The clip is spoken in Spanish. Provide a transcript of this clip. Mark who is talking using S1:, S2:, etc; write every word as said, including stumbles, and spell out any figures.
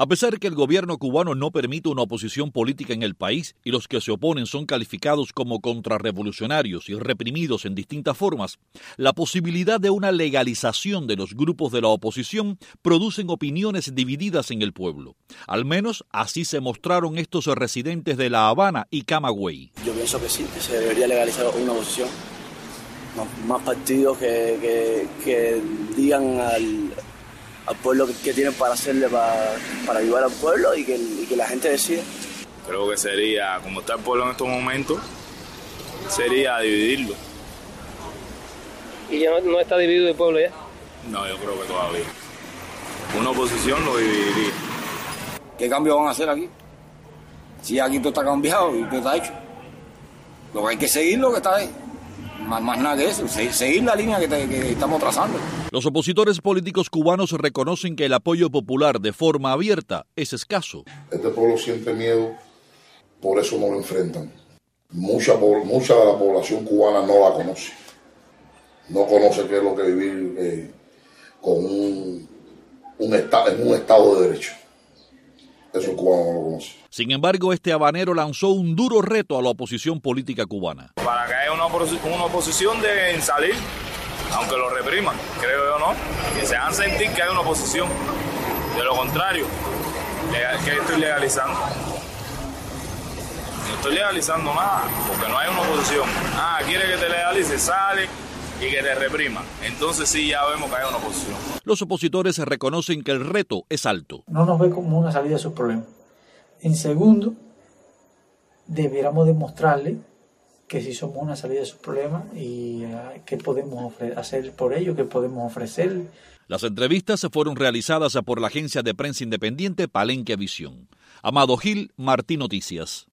S1: A pesar que el gobierno cubano no permite una oposición política en el país y los que se oponen son calificados como contrarrevolucionarios y reprimidos en distintas formas, la posibilidad de una legalización de los grupos de la oposición producen opiniones divididas en el pueblo. Al menos así se mostraron estos residentes de La Habana y Camagüey.
S2: Yo pienso que sí, que se debería legalizar una oposición. Más, más partidos que, que, que digan al... al pueblo que, que tienen para hacerle para, para ayudar al pueblo y que, y que la gente decida.
S3: Creo que sería, como está el pueblo en estos momentos, sería dividirlo.
S4: ¿Y ya no, no está dividido el pueblo ya?
S3: No, yo creo que todavía. Una oposición lo dividiría.
S5: ¿Qué cambios van a hacer aquí? Si aquí todo está cambiado y todo está hecho. Lo que hay que seguir lo que está ahí. Más, más nada que eso, seguir la línea que, te, que estamos trazando.
S1: Los opositores políticos cubanos reconocen que el apoyo popular de forma abierta es escaso.
S6: Este pueblo siente miedo, por eso no lo enfrentan. Mucha, mucha de la población cubana no la conoce. No conoce qué es lo que vivir eh, con un, un esta, en un Estado de Derecho. Eso el cubano no lo conoce.
S1: Sin embargo, este habanero lanzó un duro reto a la oposición política cubana.
S3: Para que haya una, una oposición deben salir, aunque lo repriman, creo yo, ¿no? Que se hagan sentir que hay una oposición. De lo contrario, ¿qué estoy legalizando? No estoy legalizando nada, porque no hay una oposición. Ah, quiere que te legalice, sale y que te reprima. Entonces sí, ya vemos que hay una oposición.
S1: Los opositores reconocen que el reto es alto.
S7: No nos ve como una salida a sus problemas. En segundo, debiéramos demostrarle que si somos una salida de sus problemas y uh, qué podemos hacer por ello, qué podemos ofrecer.
S1: Las entrevistas fueron realizadas por la agencia de prensa independiente Palenque Visión. Amado Gil, Martín Noticias.